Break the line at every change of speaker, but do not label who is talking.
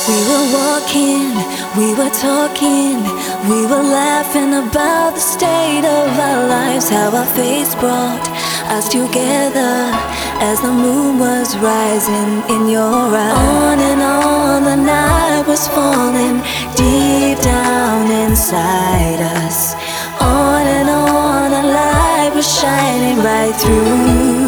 We were walking, we were talking, we were laughing about the state of our lives, how our fates brought us together as the moon was rising in your eyes. On and on the night was falling deep down inside us. On and on the light was shining right through.